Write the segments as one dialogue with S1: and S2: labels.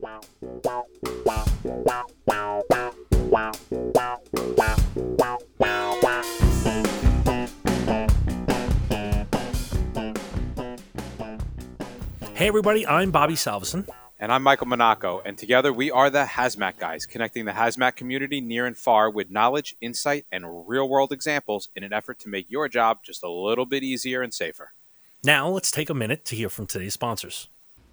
S1: Hey everybody, I'm Bobby Salveson.
S2: And I'm Michael Monaco, and together we are the Hazmat Guys, connecting the hazmat community near and far with knowledge, insight, and real-world examples in an effort to make your job just a little bit easier and safer.
S1: Now let's take a minute to hear from today's sponsors.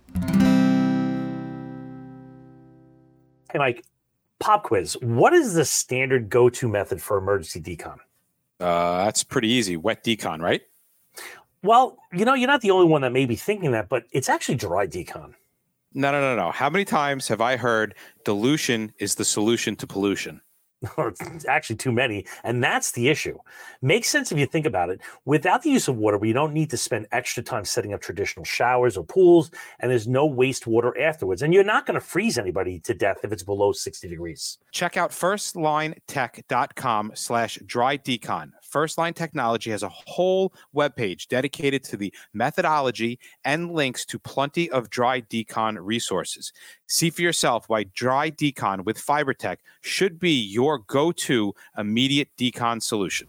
S1: Hey Mike, pop quiz. What is the standard go-to method for emergency decon?
S2: That's pretty easy. Wet decon, right?
S1: Well, you're not the only one that may be thinking that, but it's actually dry decon.
S2: No. How many times have I heard dilution is the solution to pollution?
S1: It's actually too many, and that's the issue. Makes sense if you think about it. Without the use of water, we don't need to spend extra time setting up traditional showers or pools, and there's no wastewater afterwards. And you're not going to freeze anybody to death if it's below 60 degrees.
S2: Check out firstlinetech.com/dry decon. Firstline Technology has a whole webpage dedicated to the methodology and links to plenty of dry decon resources. See for yourself why dry decon with FiberTech should be your go-to immediate decon solution.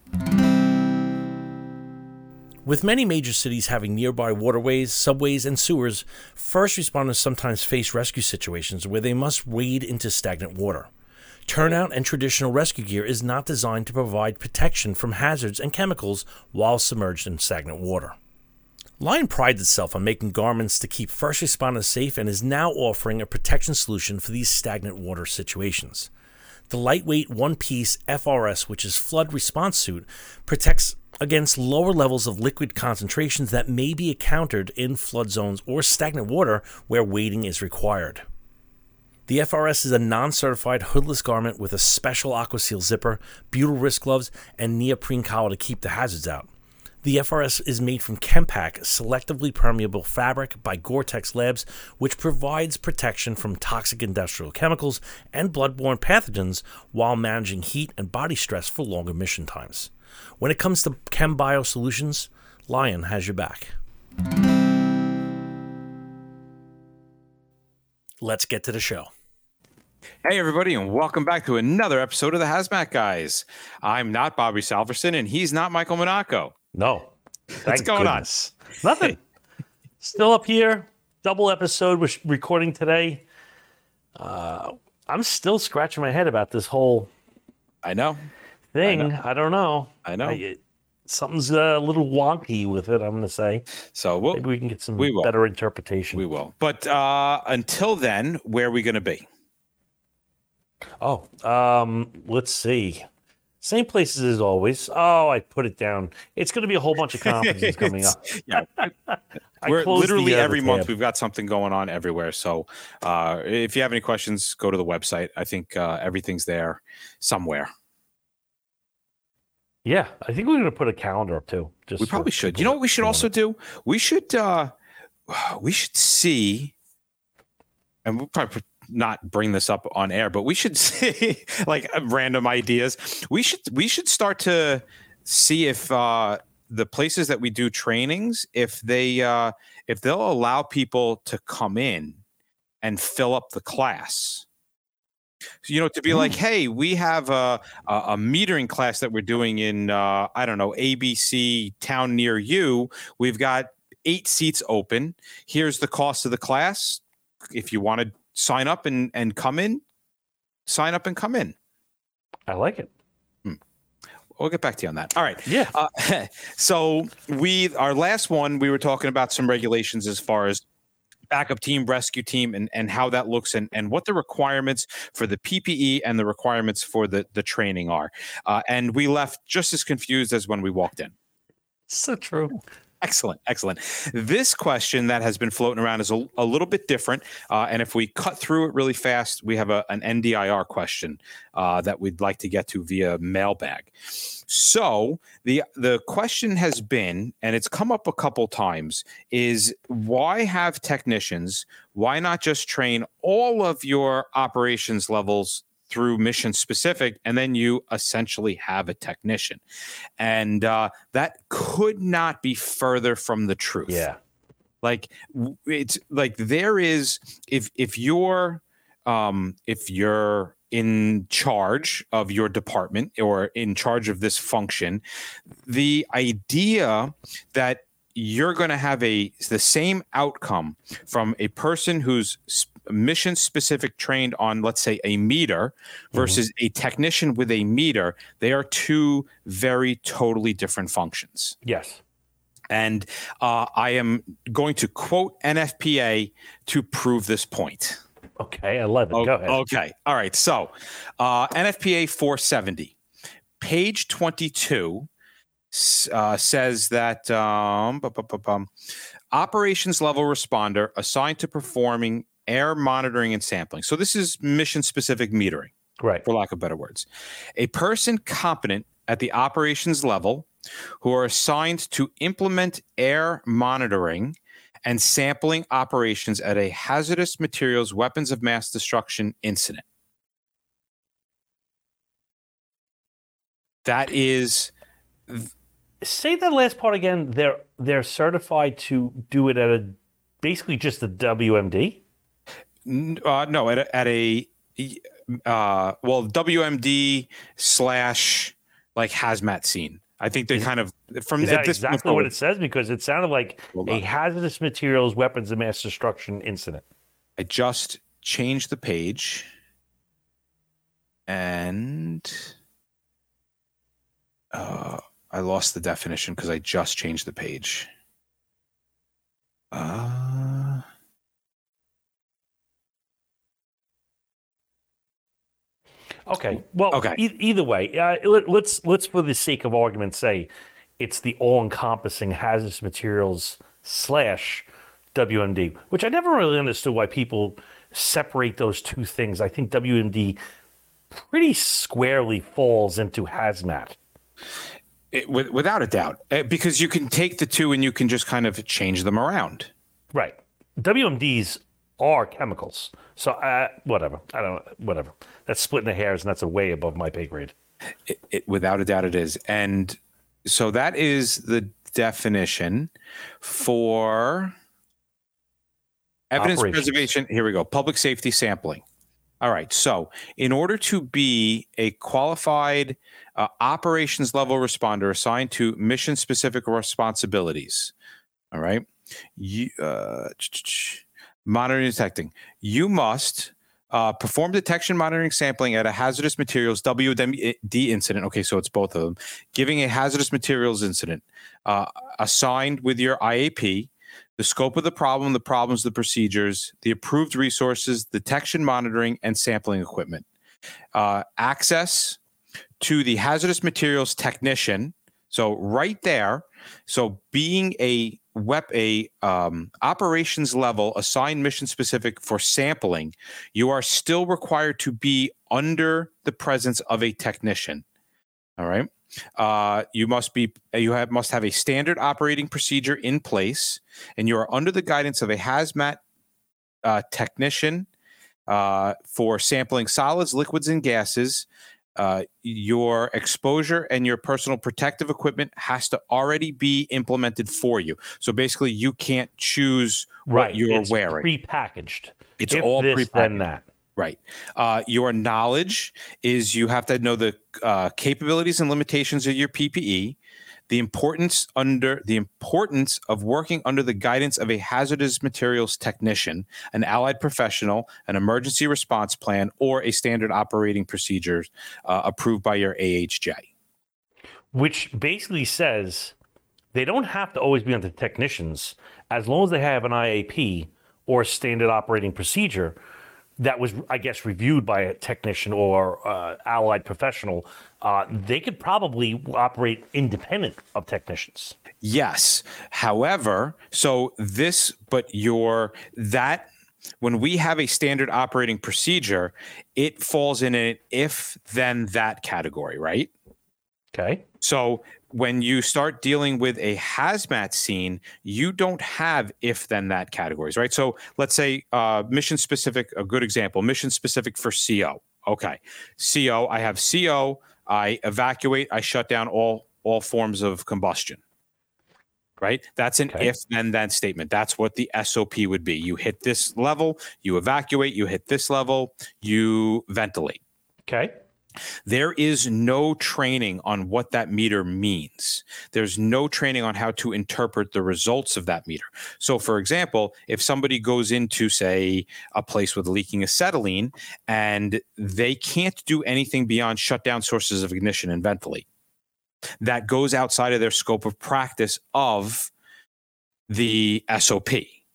S1: With many major cities having nearby waterways, subways, and sewers, first responders sometimes face rescue situations where they must wade into stagnant water. Turnout and traditional rescue gear is not designed to provide protection from hazards and chemicals while submerged in stagnant water. Lion prides itself on making garments to keep first responders safe and is now offering a protection solution for these stagnant water situations. The lightweight one-piece FRS, which is flood response suit, protects against lower levels of liquid concentrations that may be encountered in flood zones or stagnant water where wading is required. The FRS is a non-certified hoodless garment with a special AquaSeal zipper, butyl wrist gloves, and neoprene collar to keep the hazards out. The FRS is made from Chempac, selectively permeable fabric by Gore-Tex Labs, which provides protection from toxic industrial chemicals and bloodborne pathogens while managing heat and body stress for longer mission times. When it comes to ChemBio solutions, Lion has your back. Let's get to the show.
S2: Hey, everybody, and welcome back to another episode of the Hazmat Guys. I'm not Bobby Salverson, and he's not Michael Monaco.
S1: No.
S2: What's going on?
S1: Nothing. Still up here. Double episode we're recording today. I'm still scratching my head about this whole thing. I don't know.
S2: I know.
S1: Something's a little wonky with it, I'm going to say.
S2: So
S1: maybe we can get some better interpretation.
S2: We will. But until then, where are we going to be?
S1: Let's see. Same places as always. Oh, I put it down. It's going to be a whole bunch of conferences coming up.
S2: Yeah. We're literally every month we've got something going on everywhere. So if you have any questions, go to the website. I think everything's there somewhere.
S1: Yeah, I think we're going to put a calendar up too.
S2: We probably should. You know what we should also do? We should see, and we'll probably not bring this up on air, but we should see like random ideas. We should start to see if the places that we do trainings, if they'll allow people to come in and fill up the class. To be like, hey, we have a metering class that we're doing in, ABC town near you. We've got 8 seats open. Here's the cost of the class. If you want to sign up and come in, sign up and come in.
S1: I like it.
S2: We'll get back to you on that. All right.
S1: Yeah.
S2: So our last one, we were talking about some regulations as far as backup team, rescue team, and how that looks and what the requirements for the PPE and the requirements for the training are. And we left just as confused as when we walked in.
S1: So true.
S2: Excellent. This question that has been floating around is a little bit different. And if we cut through it really fast, we have an NDIR question that we'd like to get to via mailbag. So the question has been, and it's come up a couple times, is why have technicians? Why not just train all of your operations levels through mission specific, and then you essentially have a technician? And that could not be further from the truth.
S1: Yeah.
S2: Like it's like there is, if you're in charge of your department or in charge of this function, the idea that you're going to have the same outcome from a person who's mission specific trained on, let's say, a meter versus a technician with a meter, they are two very totally different functions.
S1: Yes.
S2: And I am going to quote NFPA to prove this point.
S1: Okay, I love it. Go ahead.
S2: Okay. All right. So NFPA 470, page 22 says that operations level responder assigned to performing air monitoring and sampling. So this is mission specific metering,
S1: right?
S2: For lack of better words. A person competent at the operations level who are assigned to implement air monitoring and sampling operations at a hazardous materials weapons of mass destruction incident. That is.
S1: Say that last part again. They're certified to do it at basically just a WMD.
S2: No, at a WMD / like hazmat scene. I think they kind of from
S1: is that exactly what it says, because it sounded like a hazardous materials weapons of mass destruction incident.
S2: I just changed the page, and I lost the definition because I just changed the page.
S1: Okay. Well,
S2: okay.
S1: Either way, let's for the sake of argument say it's the all-encompassing hazardous materials / WMD, which I never really understood why people separate those two things. I think WMD pretty squarely falls into hazmat.
S2: Without a doubt, because you can take the two and you can just kind of change them around.
S1: Right. WMDs are chemicals. So whatever. Whatever. That's splitting the hairs, and that's a way above my pay grade.
S2: Without a doubt it is. And so that is the definition for evidence preservation. Here we go. Public safety sampling. All right. So in order to be a qualified operations level responder assigned to mission specific responsibilities, all right, monitoring and detecting, you must perform detection, monitoring, sampling at a hazardous materials WMD incident. Okay, so it's both of them. Giving a hazardous materials incident assigned with your IAP, the scope of the problem, the problems, the procedures, the approved resources, detection, monitoring, and sampling equipment. Access to the hazardous materials technician. So right there, so being a operations level assigned mission specific for sampling, you are still required to be under the presence of a technician. All right. You must have a standard operating procedure in place, and you are under the guidance of a hazmat technician for sampling solids, liquids, and gases. Your exposure and your personal protective equipment has to already be implemented for you. So basically, you can't choose what you're wearing.
S1: Prepackaged.
S2: It's all prepackaged.
S1: Then that. Right.
S2: Your knowledge is you have to know the capabilities and limitations of your PPE, the importance of working under the guidance of a hazardous materials technician, an allied professional, an emergency response plan, or a standard operating procedures approved by your AHJ.
S1: Which basically says they don't have to always be under technicians as long as they have an IAP or standard operating procedure that was, I guess, reviewed by a technician or allied professional. They could probably operate independent of technicians.
S2: Yes. However, when we have a standard operating procedure, it falls in an if then that category, right?
S1: Okay.
S2: So when you start dealing with a hazmat scene, you don't have if then that categories, right? So let's say mission specific, a good example, mission specific for CO. Okay. CO, I have CO, I evacuate, I shut down all forms of combustion. right? That's an
S1: Okay.
S2: if then then statement. That's what the SOP would be. You hit this level, you evacuate, you hit this level, you ventilate.
S1: Okay.
S2: There is no training on what that meter means. There's no training on how to interpret the results of that meter. So, for example, if somebody goes into, say, a place with leaking acetylene and they can't do anything beyond shut down sources of ignition and ventilate, that goes outside of their scope of practice of the SOP.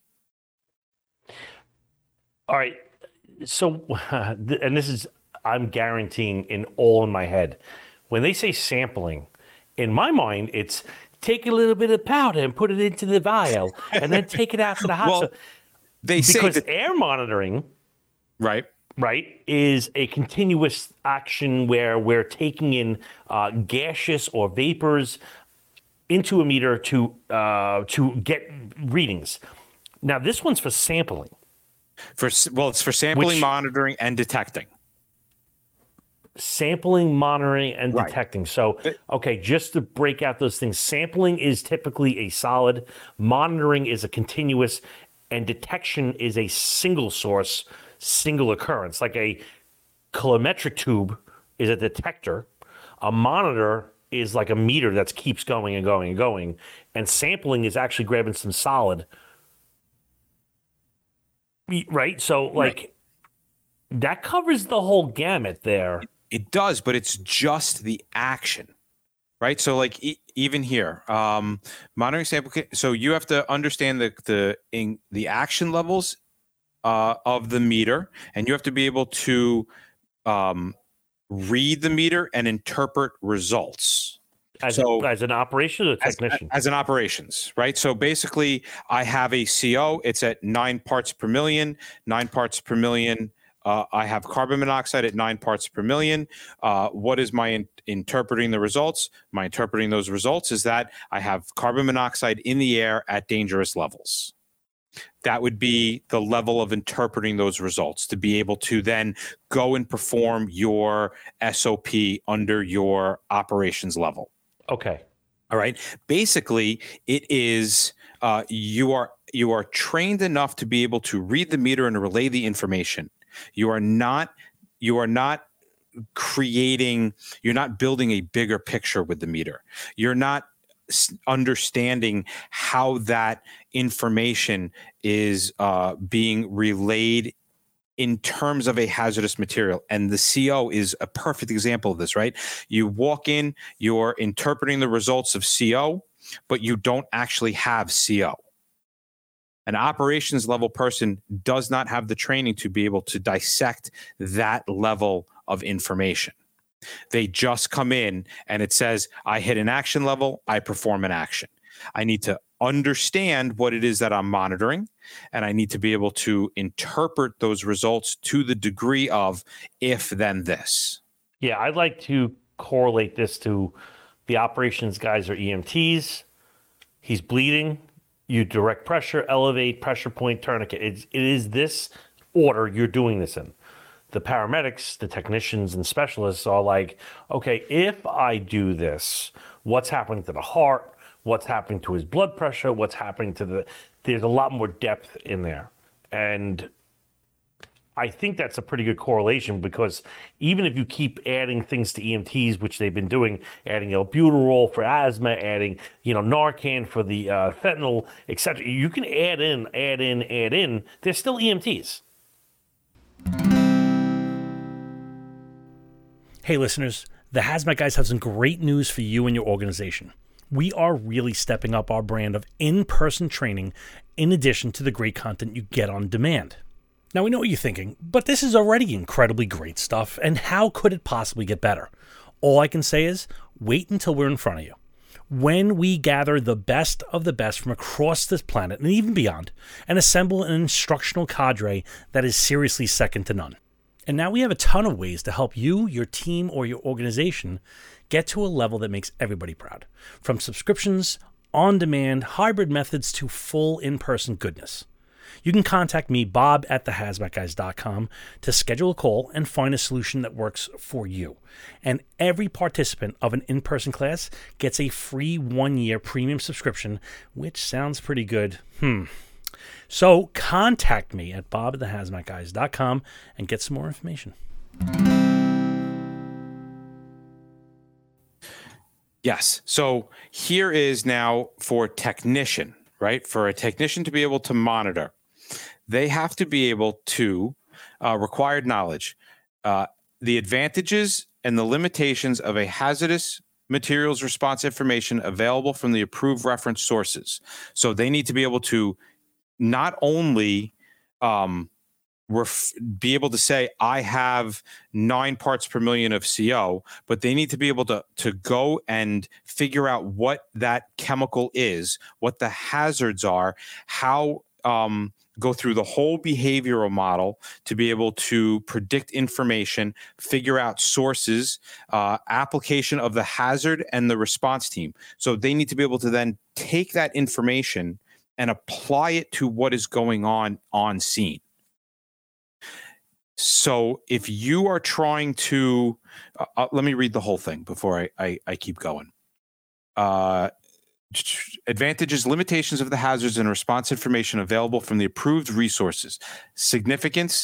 S1: All right. So, and this is, I'm guaranteeing all in my head. When they say sampling, in my mind, it's take a little bit of powder and put it into the vial and then take it out to the hot.
S2: Well, they say
S1: because
S2: that,
S1: air monitoring,
S2: right,
S1: is a continuous action where we're taking in gaseous or vapors into a meter to get readings. Now, this one's for sampling.
S2: It's for sampling, monitoring, and detecting.
S1: Sampling, monitoring, and detecting. So, okay, just to break out those things, sampling is typically a solid, monitoring is a continuous, and detection is a single source, single occurrence. Like a colorimetric tube is a detector. A monitor is like a meter that keeps going and going and going. And sampling is actually grabbing some solid. Right? So, like, that covers the whole gamut there.
S2: It does, but it's just the action, right? So, like, even here, monitoring sample. So you have to understand the action levels of the meter, and you have to be able to read the meter and interpret results.
S1: As an operation or technician?
S2: As an operations, right? So basically, I have a CO. It's at 9 parts per million. 9 parts per million. I have carbon monoxide at 9 parts per million. What is my interpreting the results? My interpreting those results is that I have carbon monoxide in the air at dangerous levels. That would be the level of interpreting those results to be able to then go and perform your SOP under your operations level.
S1: Okay.
S2: All right. Basically, it is you are trained enough to be able to read the meter and relay the information. You are not creating, you're not building a bigger picture with the meter. You're not understanding how that information is being relayed in terms of a hazardous material. And the CO is a perfect example of this, right? You walk in, you're interpreting the results of CO, but you don't actually have CO. An operations level person does not have the training to be able to dissect that level of information. They just come in and it says, I hit an action level, I perform an action. I need to understand what it is that I'm monitoring, and I need to be able to interpret those results to the degree of if then this.
S1: Yeah, I'd like to correlate this to the operations guys are EMTs. He's bleeding. You direct pressure, elevate, pressure point, tourniquet. It is this order you're doing this in. The paramedics, the technicians, and specialists are like, okay, if I do this, what's happening to the heart? What's happening to his blood pressure? What's happening to there's a lot more depth in there. And I think that's a pretty good correlation, because even if you keep adding things to EMTs, which they've been doing, adding albuterol for asthma, adding, Narcan for the fentanyl, etc., you can add in. They're still EMTs.
S3: Hey listeners, the Hazmat Guys have some great news for you and your organization. We are really stepping up our brand of in-person training in addition to the great content you get on demand. Now, we know what you're thinking, but this is already incredibly great stuff, and how could it possibly get better? All I can say is, wait until we're in front of you. When we gather the best of the best from across this planet, and even beyond, and assemble an instructional cadre that is seriously second to none. And now we have a ton of ways to help you, your team, or your organization get to a level that makes everybody proud. From subscriptions, on-demand, hybrid methods to full in-person goodness. You can contact me, Bob at thehazmatguys.com, to schedule a call and find a solution that works for you. And every participant of an in-person class gets a free 1-year premium subscription, which sounds pretty good. So contact me at bob@thehazmatguys.com and get some more information.
S2: Yes. So here is now for technician, right? For a technician to be able to monitor, they have to be able to required knowledge, the advantages and the limitations of a hazardous materials response information available from the approved reference sources. So they need to be able to not only be able to say, I have 9 parts per million of CO, but they need to be able to go and figure out what that chemical is, what the hazards are, how go through the whole behavioral model to be able to predict information, figure out sources, application of the hazard and the response team. So they need to be able to then take that information and apply it to what is going on scene. So if you are trying to, let me read the whole thing before I keep going. Advantages, limitations of the hazards and response information available from the approved resources. Significance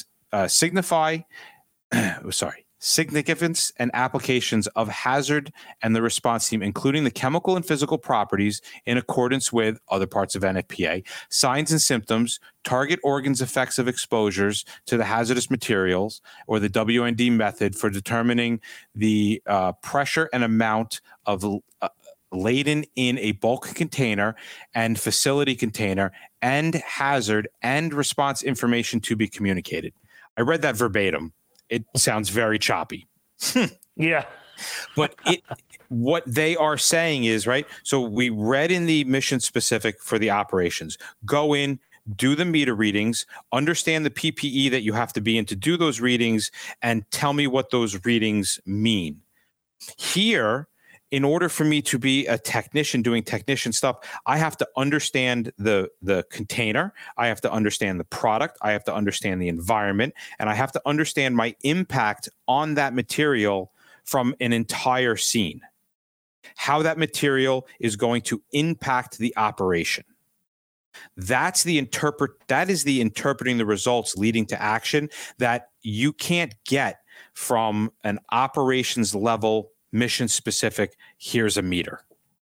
S2: and applications of hazard and the response team, including the chemical and physical properties in accordance with other parts of NFPA, signs and symptoms, target organs effects of exposures to the hazardous materials, or the WND method for determining the pressure and amount of laden in a bulk container and facility container, and hazard and response information to be communicated. I read that verbatim. It sounds very choppy.
S4: Yeah.
S2: But what they are saying is, right, so we read in the mission specific for the operations, go in, do the meter readings, understand the PPE that you have to be in to do those readings, and tell me what those readings mean. Here, in order for me to be a technician doing technician stuff, I have to understand the container. I have to understand the product. I have to understand the environment. And I have to understand my impact on that material from an entire scene. How that material is going to impact the operation. That is the interpreting the results leading to action that you can't get from an operations level mission specific, here's a meter.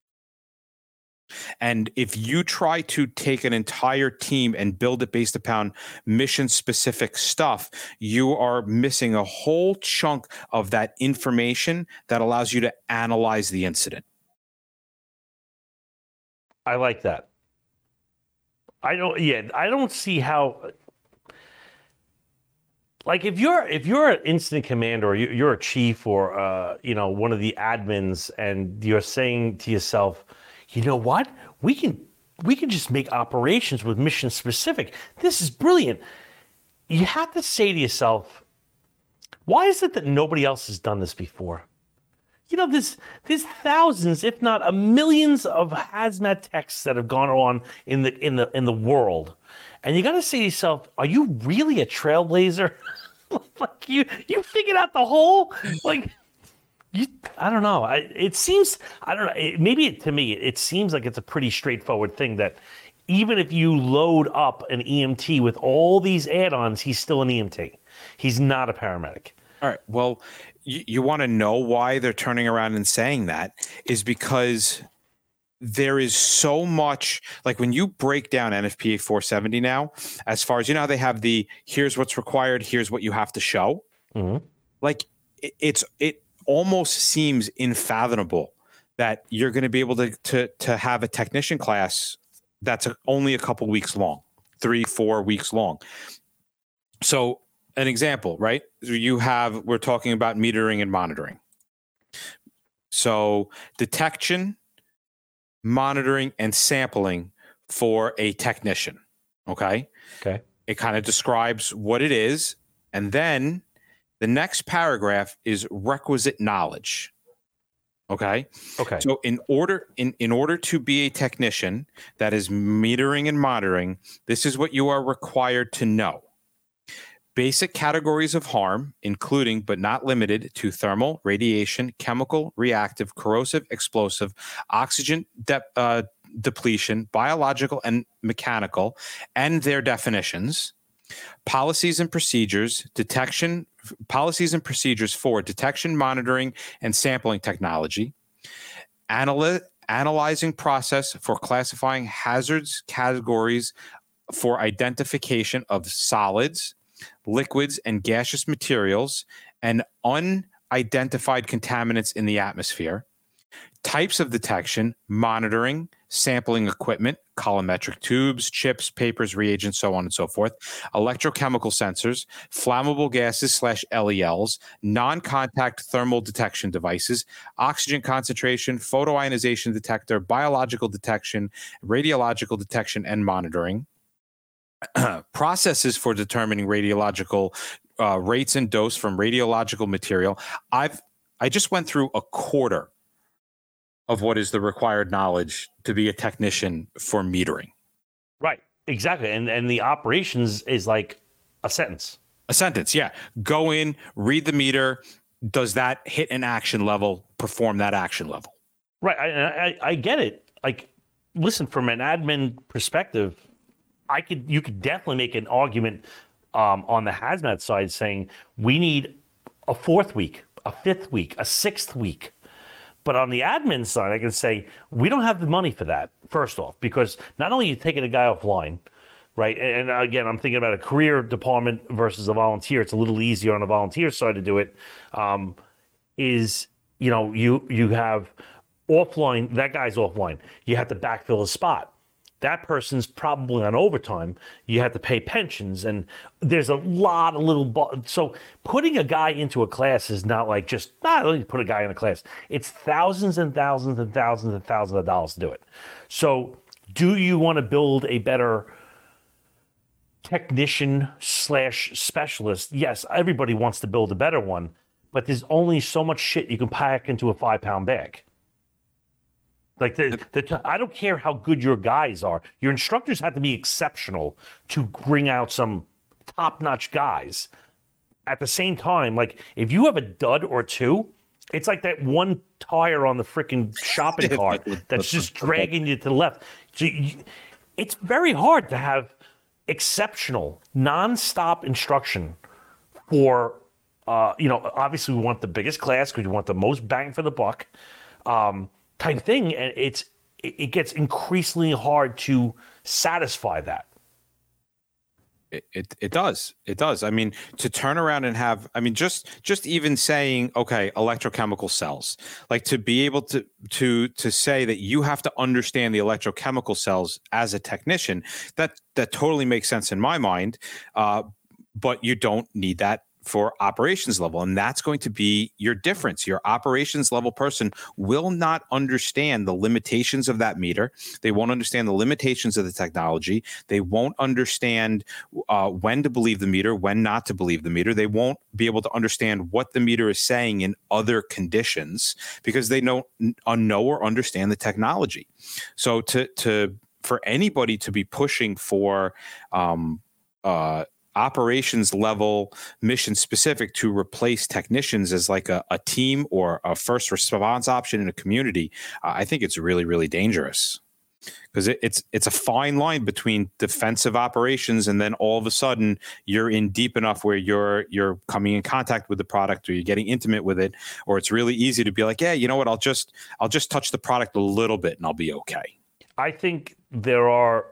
S2: And if you try to take an entire team and build it based upon mission specific stuff, you are missing a whole chunk of that information that allows you to analyze the incident.
S4: I like that. I don't see how. Like if you're an incident commander or you're a chief or one of the admins, and you're saying to yourself, you know what, we can just make operations with mission specific. This is brilliant. You have to say to yourself, why is it that nobody else has done this before? There's thousands, if not millions, of hazmat techs that have gone on in the world. And you got to say to yourself, are you really a trailblazer? Like you figured out the whole, I don't know. It seems, I don't know. To me, it seems like it's a pretty straightforward thing that even if you load up an EMT with all these add-ons, he's still an EMT. He's not a paramedic.
S2: All right. Well, you want to know why they're turning around and saying that is because there is so much, like when you break down NFPA 470 now, as far as, how they have here's what's required, here's what you have to show.
S4: Mm-hmm.
S2: Like it almost seems unfathomable that you're going to be able to have a technician class that's only a couple weeks long, 3-4 weeks long. So an example, right? We're talking about metering and monitoring. So detection, monitoring, and sampling for a technician. Okay. It kind of describes what it is. And then the next paragraph is requisite knowledge. Okay.
S4: Okay.
S2: So in order to be a technician that is metering and monitoring, this is what you are required to know. Basic categories of harm, including but not limited to thermal, radiation, chemical, reactive, corrosive, explosive, oxygen depletion, biological and mechanical, and their definitions. Policies and procedures for detection, monitoring, and sampling technology. Analyzing process for classifying hazards categories for identification of solids, liquids, and gaseous materials, and unidentified contaminants in the atmosphere. Types of detection, monitoring, sampling equipment, colorimetric tubes, chips, papers, reagents, so on and so forth, electrochemical sensors, flammable gases / LELs, non-contact thermal detection devices, oxygen concentration, photoionization detector, biological detection, radiological detection and monitoring, processes for determining radiological rates and dose from radiological material. I just went through a quarter of what is the required knowledge to be a technician for metering.
S4: Right. Exactly. And the operations is like a sentence.
S2: A sentence, yeah. Go in, read the meter. Does that hit an action level? Perform that action level.
S4: Right. I get it. Like, listen, from an admin perspective, you could definitely make an argument on the hazmat side saying we need a 4th week, a 5th week, a 6th week. But on the admin side, I can say we don't have the money for that, first off, because not only are you taking a guy offline, right? And again, I'm thinking about a career department versus a volunteer. It's a little easier on the volunteer side to do it. You have offline, that guy's offline. You have to backfill a spot. That person's probably on overtime. You have to pay pensions, and there's a lot of little. So putting a guy into a class is not like just let me put a guy in a class. It's thousands and thousands and thousands and thousands of dollars to do it. So, do you want to build a better technician / specialist? Yes, everybody wants to build a better one, but there's only so much shit you can pack into a 5-pound bag. Like I don't care how good your guys are. Your instructors have to be exceptional to bring out some top-notch guys. At the same time, like if you have a dud or two, it's like that one tire on the freaking shopping cart that's just dragging you to the left. So it's very hard to have exceptional, non-stop instruction for, obviously we want the biggest class because we want the most bang for the buck. Type thing, and it gets increasingly hard to satisfy that.
S2: It does. I mean, to turn around and have, just even saying, okay, electrochemical cells, like to be able to say that you have to understand the electrochemical cells as a technician, that totally makes sense in my mind. But you don't need that for operations level. And that's going to be your difference. Your operations level person will not understand the limitations of that meter. They won't understand the limitations of the technology. They won't understand when to believe the meter, when not to believe the meter. They won't be able to understand what the meter is saying in other conditions because they don't know or understand the technology. So for anybody to be pushing for operations level mission specific to replace technicians as like a team or a first response option in a community, I think it's really, really dangerous because it's a fine line between defensive operations and then all of a sudden you're in deep enough where you're coming in contact with the product or you're getting intimate with it, or it's really easy to be like, yeah, you know what, I'll just touch the product a little bit and I'll be okay.
S4: I think there are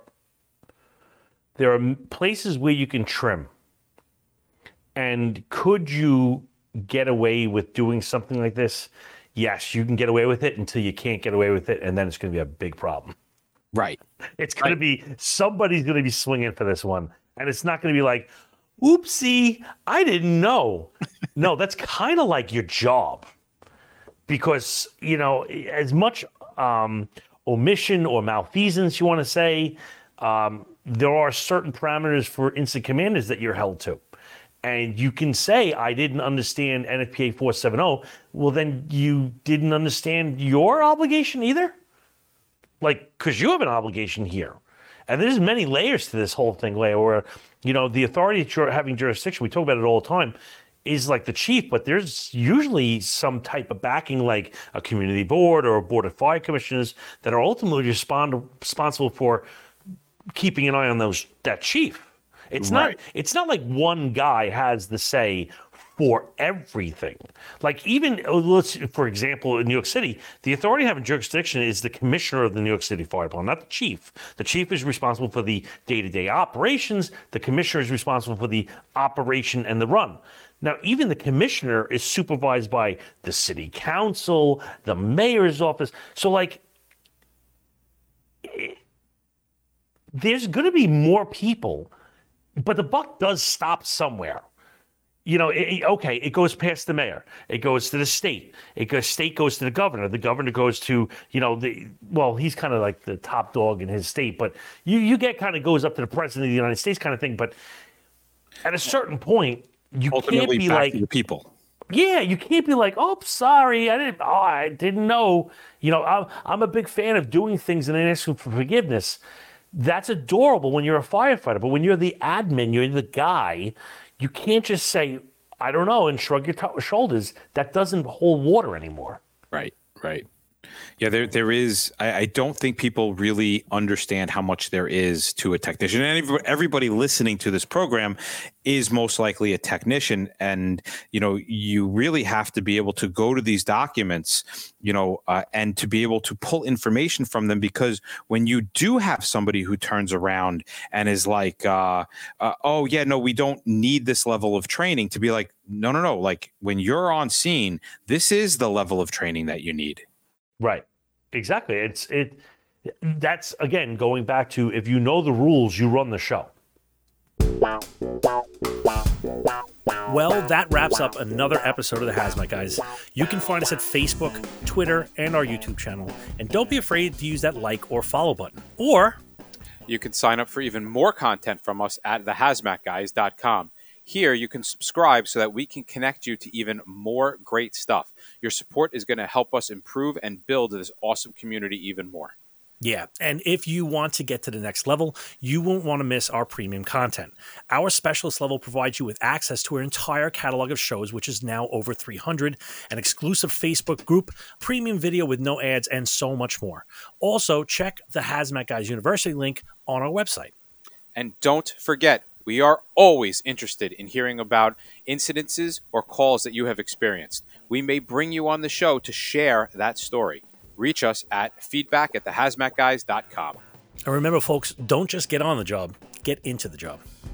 S4: places where you can trim. And could you get away with doing something like this? Yes, you can get away with it until you can't get away with it, and then it's going to be a big problem.
S2: Right.
S4: It's going to be, somebody's going to be swinging for this one. And it's not going to be like, oopsie, I didn't know. No, that's kind of like your job. Because, as much omission or malfeasance you want to say, there are certain parameters for instant commanders that you're held to. And you can say, I didn't understand NFPA 470. Well, then you didn't understand your obligation either? Like, because you have an obligation here. And there's many layers to this whole thing, Leah, where, the authority having jurisdiction, we talk about it all the time, is like the chief, but there's usually some type of backing, like a community board or a board of fire commissioners that are ultimately responsible for keeping an eye on that chief. It's not like one guy has the say for everything. Like even, for example, in New York City, the authority having jurisdiction is the commissioner of the New York City Fire Department, not the chief. The chief is responsible for the day-to-day operations. The commissioner is responsible for the operation and the run. Now, even the commissioner is supervised by the city council, the mayor's office. So, like, there's going to be more people, but the buck does stop somewhere. It goes past the mayor. It goes to the state. State goes to the governor. The governor goes to, he's kind of like the top dog in his state, but you get kind of goes up to the president of the United States kind of thing. But at a certain point, you
S2: ultimately
S4: can't be
S2: back
S4: like
S2: to the people.
S4: Yeah, you can't be like, oh, sorry, I didn't know. I'm a big fan of doing things and then asking for forgiveness. That's adorable when you're a firefighter, but when you're the admin, you're the guy, you can't just say, I don't know, and shrug your shoulders. That doesn't hold water anymore.
S2: Right. Yeah, there is. I don't think people really understand how much there is to a technician. And everybody listening to this program is most likely a technician. And, you really have to be able to go to these documents, and to be able to pull information from them. Because when you do have somebody who turns around and is like, we don't need this level of training, to be like, no. Like when you're on scene, this is the level of training that you need.
S4: Right. Exactly. That's again going back to, if you know the rules, you run the show.
S3: Well, that wraps up another episode of the Hazmat Guys. You can find us at Facebook, Twitter, and our YouTube channel. And don't be afraid to use that like or follow button. Or
S5: you can sign up for even more content from us at thehazmatguys.com. Here, you can subscribe so that we can connect you to even more great stuff. Your support is going to help us improve and build this awesome community even more.
S3: Yeah, and if you want to get to the next level, you won't want to miss our premium content. Our specialist level provides you with access to our entire catalog of shows, which is now over 300, an exclusive Facebook group, premium video with no ads, and so much more. Also, check the Hazmat Guys University link on our website.
S5: And don't forget, we are always interested in hearing about incidences or calls that you have experienced. We may bring you on the show to share that story. Reach us at feedback@thehazmatguys.com.
S3: And remember, folks, don't just get on the job, get into the job.